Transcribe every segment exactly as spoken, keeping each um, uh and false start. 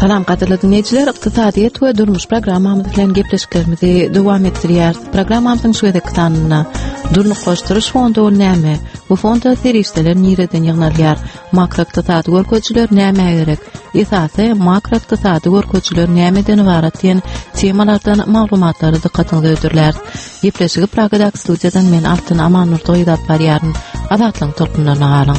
Salam qadirli dinleyiciler, iqtisadiyet ve durmuş programmamız bilen gepleşiklerimizi dowam etdirýär. Programmamyzyň şu edek sanına Durnuqlaşdyrış fondy ol näme? Bu fonda serişdeler nireden ýygnalýar? Makroiqtisady görkezçiler näme gerek? Esasy makroiqtisady görkezçiler nämeden ibarat diýen temalardan maglumatlary diqqatyňyzy öýdürler. Gepleşigi Pragadak studiýadan men Altyn Amannur doýdap barýaryn. Adatlyň tolkunlaryna galyň.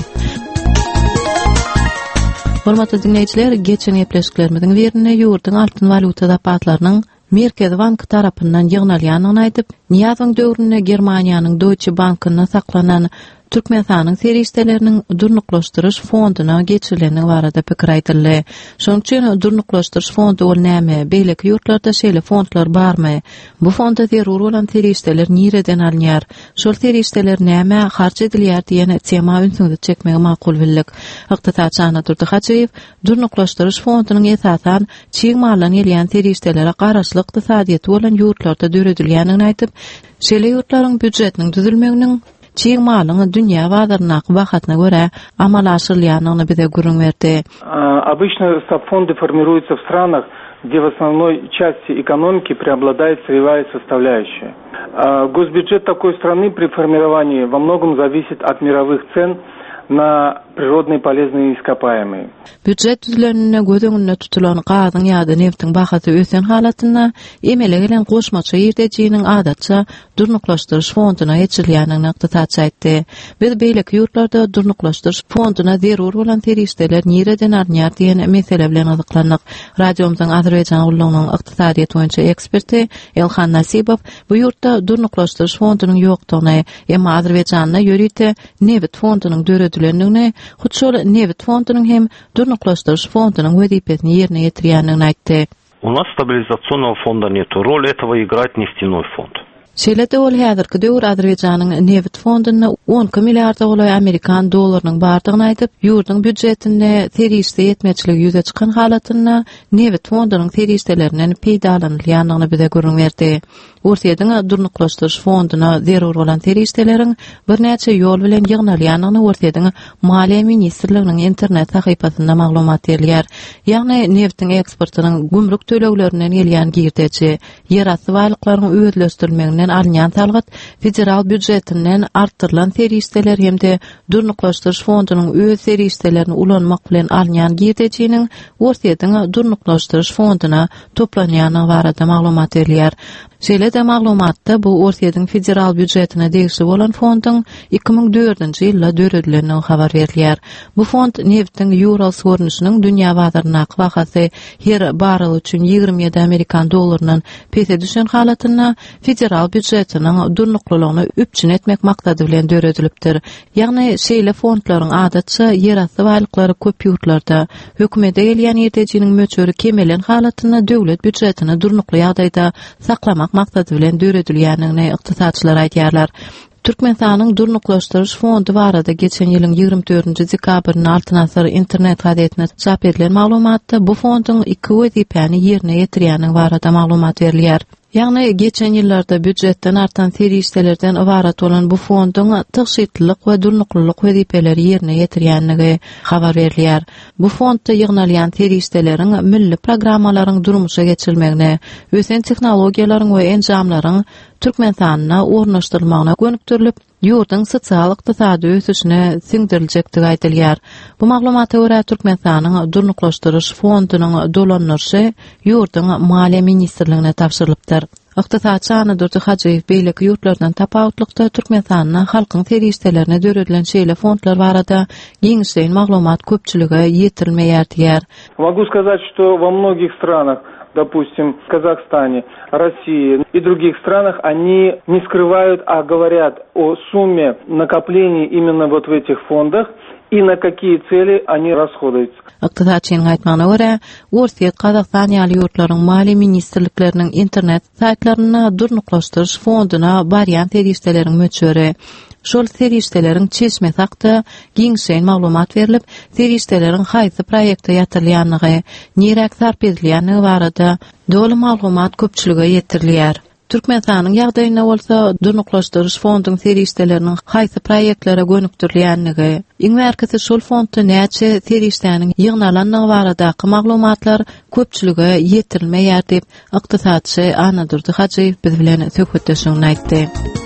Hormatly dinleyijiler, geçen gepleşiklerimizin birine ýurduň altyn valuta patlarynyň Merkez Bank tarapyndan ýygnalýanyny aýdyp, Niýazyň döwründe Germaniýanyň Deutsche Bank'yna saklanan Türkmenistanyň serişdeleriniň durnuqlaşdyrış fondyna geçirileni barada pikir aýdyldy. Şonuň üçin durnuqlaşdyrış fondy ol näme? Beýleki ýurtlarda şeýle fondlar barmy? Bu fonda zerur bolan serişdeler nireden alınýar? Şol serişdeler näme harç edilýär diýen tema ünsüňizi çekmegi makul bildik. Iqtisadçy Anadur Haçeýew durnuqlaşdyrış fondynyň esasan çiň malan ýelýän serişdelere garaşly iqtisadiýet bolan ýurtlarda döredilýänini aýdyp, şeýle ýurtlaryň büdjetiniň düzülmeginiň çiň malyny dünýä bazaryna bahatna görä amal aşyrylýanyny bize görüň berdi. Обычно фонды формируются в странах, где в основной части экономики преобладает сырьевая составляющая. Госбюджет такой страны при формировании во многом зависит от мировых цен на природные полезные ископаемые. Büdjet düzlenine gözüňde tutulan gazyň ýa-da neftiň bahasy ösen halatyna emele gelen goşmaça ýerdejiniň adatça durnuqlaşdyrış fondyna geçirilýänini iqtisadçy aýtdy. Biz beýleki ýurtlarda durnuqlaşdyrış fondyna zerur bolan serişdeler nireden alınýar diýen mesele bilen ýazyklandyk. Radiomyzyň Azerbaýjan ulygynyň iqtisadiýet boýunça eksperti Elhan Nasibow bu ýurtda durnuqlaşdyrış fondynyň ýokdugyny, emma Azerbaýjanda ýörite Nevit fondynyň döredilýändigini, Hutşol Nevit fondynyň hem durnuqlaşdyrış fondynyň wezipesini ýerine ýetirýänini aýtdy. У нас стабилизационного фонда нету. Роль этого играет нефтяной фонд. Şeýle-de ol häzirki döwür Azerbaýjanyň Nevit fondyna on milliard dolar Amerikan dollarynyň bardygyny aýdyp, ýurduň büdjetinde serişde ýetmeçilik ýüze çykan halatyna Nevit fondynyň serişdelerinden peýdalanylýanyny bize görüň berdi. Ortaýadyň durnuqlaşdyrış fondyna zerur bolan serişdeleriň bir näçe ýol bilen ýygnalýanyny ortaýadyň Maliýe ministrliginiň internet sahypasynda maglumat berilýär. Ýagny neftiň eksportynyň gümrük töleglerinden gelýän girdeçi, ýerasty baýlyklaryň öýdleşdirilmeginden alınýan talgat federal büdjetinden artdyrylan serişdeler hemde durnuqlaşdyrış fondynyň öz serişdelerini ulanmak bilen alınýan girdejiniň ortaýadyň durnuqlaşdyrış fondyna toplanýanyny barada maglumat berilýär. Şeýle-de maglumatda bu ortaýadyň federal büdjetine degişli bolan fondyň iki ming dördünji ýylda döredilýänini habar berilýär. Bu fond neftiň Ural görnüşiniň dünýä bazaryna bahasy her barrel üçin ýigirme ýedi Amerikan dollarynyň pese düşen halatyna federal büdjetiniň durnuqlygyny üpçün etmek maksady bilen döredilipdir. Ýagny şeýle fondlaryň adatça ýerasty baýlyklary köp ýurtlarda hökümete gelýän ýerdejiniň möçöri kemelen halatyna döwlet büdjetini durnukly ýagdaýda saklamak maksady bilen döredilýänini iqtisadçylar aýdýarlar. Türkmenistanyň durnuqlaşdyrış fondy barada geçen ýylyň ýygrimi dördünji dekabryny Altyn Asar internet gazetine çap edilen maglumatda bu fondyň iki wezipeni ýerine ýetirýäniň barada maglumat berilýär. Ýagny geçen ýyllarda büdjetden artan serişdelerden ibarat bolan bu fondyň tygşytlyk we durnuklylyk wezipeleri ýerine ýetirýänligi habar berilýär. Bu fondda ýygnalýan serişdeleriň milli programmalaryň durmuşa geçirilmegine, ösen tehnologiýalaryň we enjamlaryň Türkmenistanyna ornaşdyrylmagyna gönükdirilip, ýurduň sosial ykdysady ösüşine siňdiriljekdigi aýdylýar. Bu maglumata görä Türkmenistanyň durnuqlaşdyrış fondynyň dolanýarsy ýurduň Maliýe ministrligine tapşyrylypdyr. Iqtisadçy Anadur Haçeýew beýleki ýurtlardan tapawutlykda Türkmenistanyň halkyň serişdelerine döredilen şeýle fondlar barada giňişleýän maglumat köpçülige ýetirilmeýär diýär. Могу сказать, что во многих странах, допустим, в Казахстане, России и других странах, они не скрывают, а говорят о сумме накоплений именно вот в этих фондах и на какие цели они расходуются. Iqtisadçynyň aýtmagyna görä, Ortaýa Kazakystan ýaly ýurtlaryň Maliýe ministrlikleriniň internet saytlaryna durnuqlaşdyrış fondyna barýan serişdeleriň möçöri şol serişdeleriň çeşme sakda giňşeýän maglumat berilip, serişdeleriň haýsy proýekde ýatyrylýanyny, nirek sarp edilýäni barada dolu maglumat köpçülige ýetirilýär. Türkmenistanyň ýagdaýyna bolsa durnuklaşdyryş fondyň serişdeleriniň haýsy proýektlere gönükdirilýänligi, iň merkezi şol fondda näçe serişdäniň ýygnalanyny baradaky maglumatlar köpçülige ýetirilmeýär diýip ykdysadçy Anadurdy Hajiýew biz bilen söhbetdeşigini aýtdy.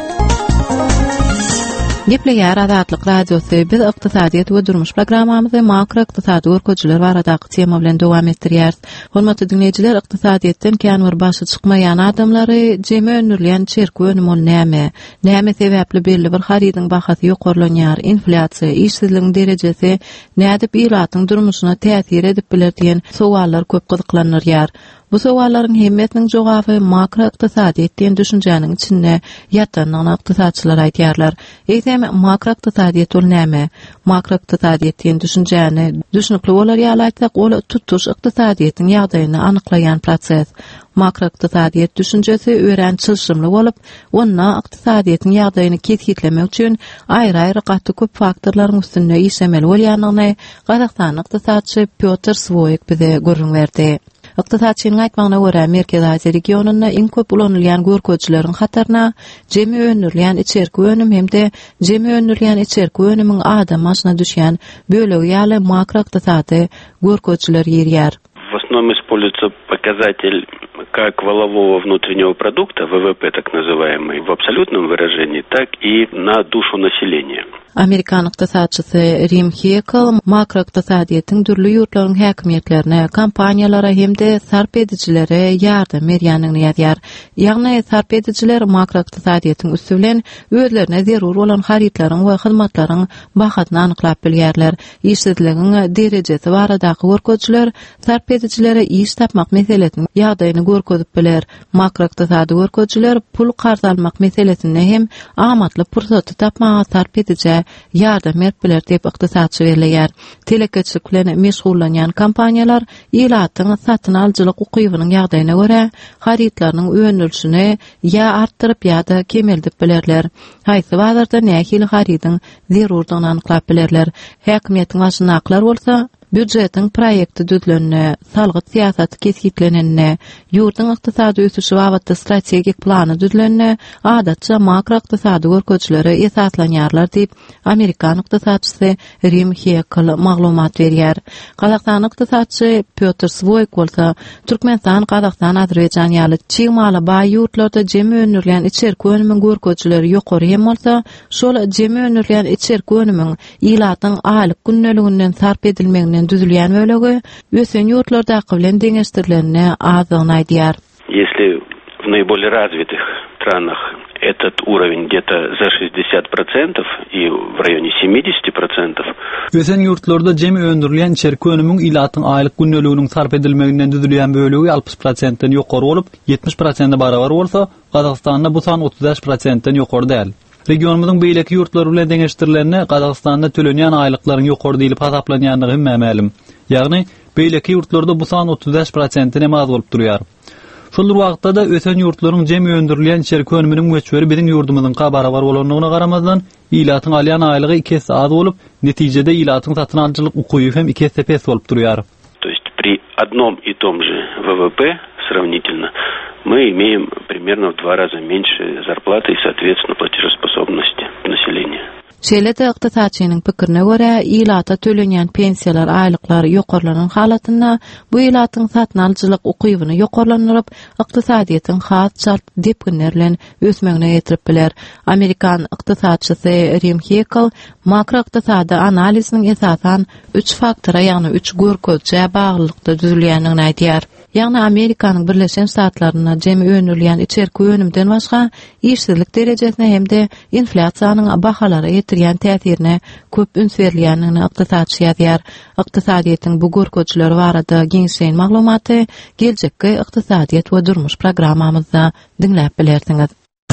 Gepleýär Azatlyk radiosy biz ykdysadyýet we durmuş programmamyzy makro ykdysady görkezler baradaky tema bilen dowam etdirýär. Hormatly dinleýijiler, ykdysadyýetden kän bir başy çykmaýan adamlary jemi önürleýän çerki önüm näme? Näme sebäpli belli bir harydyň bahasy ýokarlanýar, inflasiýa, işsizligiň derejesi nädip ýylatyň durmuşyna täsir edip biler diýen sowaller köp gyzyklanýar. Bu sowallaryň hemmetiniň jogaby makro ykdysadyýetden düşünjäniň içinde ýatanyny ykdysadçylar aýtýarlar. Eýsem makro ykdysadyýet ol näme? Makro ykdysadyýetden düşünjäni düşünükli bolar ýaly aýtsak, ol tutuş ykdysadyýetiň ýagdaýyny anyklaýan proses. Makro ykdysadyýet düşünjesi ören çylşymly bolup, onda ykdysadyýetiň ýagdaýyny kesgitlemek üçin aýry-aýry gatly köp faktorlaryň üstünde işlemeli bolýanyny Gazakstanyň ykdysadçy Pyotr Svoyk bize görüň berdi. Ykdysadçynyň aýtmagyna görä, Merkez Aziýa regionunda iň köp ulanylýan görkezleriň hatarna jemi önürleýän içerki önüm hemde jemi önürleýän içerki önümiň adam başyna düşýän bölegi ýaly makro ykdysady görkezler ýerýär. В основном используется показатель как валового внутреннего продукта, вэ вэ пэ так называемый, в абсолютном выражении, так и на душу населения. Amerikan ykdysadçysy Rim Heckel makro ykdysadyýetiň dürli ýurtlaryň häkimetlerine, kompaniýalara hemde sarp edijilere ýardam berýänligini ýazýar. Ýagny sarp edijiler makro ykdysadyýetiň üstü bilen özlerine zerur bolan harytlaryň we hyzmatlaryň bahasyny anyklap bilýärler. İşsizligiň derejesi baradaky görkezler sarp edijilere iş tapmak meselesini ýagdaýyny görkezip biler. Makro ykdysady görkezler pul garz almak meselesini hem amatly pursaty tapmaga sarp edije ýardam berip biler diýip ykdysadçy berýär. Telekeçlik bilen meşgullanýan kompaniýalar ýylatyň satyn aljylyk ukybynyň ýagdaýyna görä harytlarynyň önülşüni ýa artdyryp ýa-da kemeldip bilerler. Haýsy wagtda nähili harydyň zerurdygyny anyklap bilerler. Häkimetiň aşnaklar bolsa büdjetiň proýekti düzlenne, salgyt siýasaty kesgitlenenne, ýurtyň ykdysady ösüşi babatda strategik plany düzlenenne, adatça makro ykdysady görkezleri esaslanýarlar diýip Amerikan ykdysadçysy Rim Heckel maglumat berýär. Gazakstanyň ykdysadçy Pyotr Svoyk bolsa Türkmenistan, Gazakistan, Azerbaýjan ýaly çyňmaly baý ýurtlarda jemi önürleýän içerki önümiň görkezleri ýokary hem bolsa, şol jemi önürleýän içerki önümiň ýylatyň aýlyk günneliginden sarp edilmegini düzülýän bölegi ösen ýurtlardaky bilen deňeşdirilenine azygyny aýdýar. Если в наиболее развитых странах этот уровень где-то за шестьдесят процентов и в районе семьдесят процентов. Ösen ýurtlarda jemi öndürilen içerki önümiň ýylatyň aýlyk günneliginiň sarp edilmeginden düzülýän bölegi altmış prosentden ýokary bolup, yetmiş prosentde barabar bolsa, Gazakstanda bu san otuz beş prosentden ýokary däl. Regionumyzyň beýleki ýurtlary bilen deňeşdirilenine Gazakstanda tölenýän aýlyklaryň ýokary diýilip hasaplanýanlygy mämälim. Ýagny beýleki ýurtlarda bu san otuz beş prosentden az bolup durýar. Şol wagtda da ösen ýurtlaryň jemi öndürilen içerki önüminiň möçberi biziň ýurdumyzyňka barabar bolanyna garamazdan ýylatyň alýan aýlygy iki hesse az bolup, netijede ýylatyň satyn aljylyk ukyby hem iki hesse pes bolup durýar. То есть при одном и том же вэ вэ пэ сравнительно мы имеем примерно в два раза меньше зарплаты и, соответственно, платежеспособности населения. Şeýle-de ykdysadçynyň pikirine görä, ýylata tölenýän pensiýalar, aýlyklar ýokarlanan halatynda bu ýylatyň satyn aljylyk ukybyny ýokarlandyryp, ykdysadyýetiň has şart depkinler bilen ösmegine ýetirip biler. Amerikan ykdysadçysy Rim Heckel makro ykdysady analiziniň esasan üç faktora, ýagny üç görkezçe baglykda düzülýänligini aýdýar. Ýagny Amerikanyň Birleşen Ştatlaryna jemi önürleýän içerki önümden başga işsizlik derejesine hemde inflasiýanyň bahalara ýetirýän täsirine köp üns berilýänligini ykdysadçy ýazýar. Ykdysadyýetiň bu görkezleri barada giňşeýin maglumaty geljekki ykdysadyýet we durmuş programmamyzda dinläp bilersiňiz.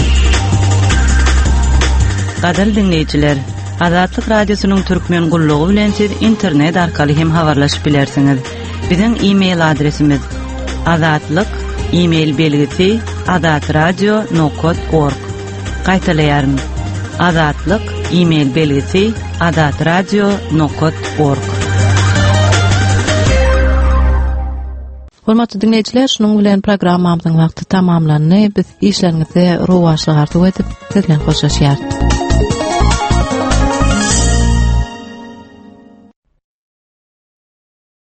Gaderli dinleýijiler, Azatlyk radiosynyň türkmen gullugy bilen siz internet arkaly hem habarlaşyp bilersiňiz. Biziň e-mail adresimiz azatlyk e-mail belgisi azatradio nokta org. Gaýtalaýaryn. Azatlyk e-mail belgisi azatradio nokta org. Hormatly dinleyijiler, şunun bilen programmamyzyň wagty tamamlandy. Biz işlerinize rowaşlyk artyp edip, sizden hoşlaşýar.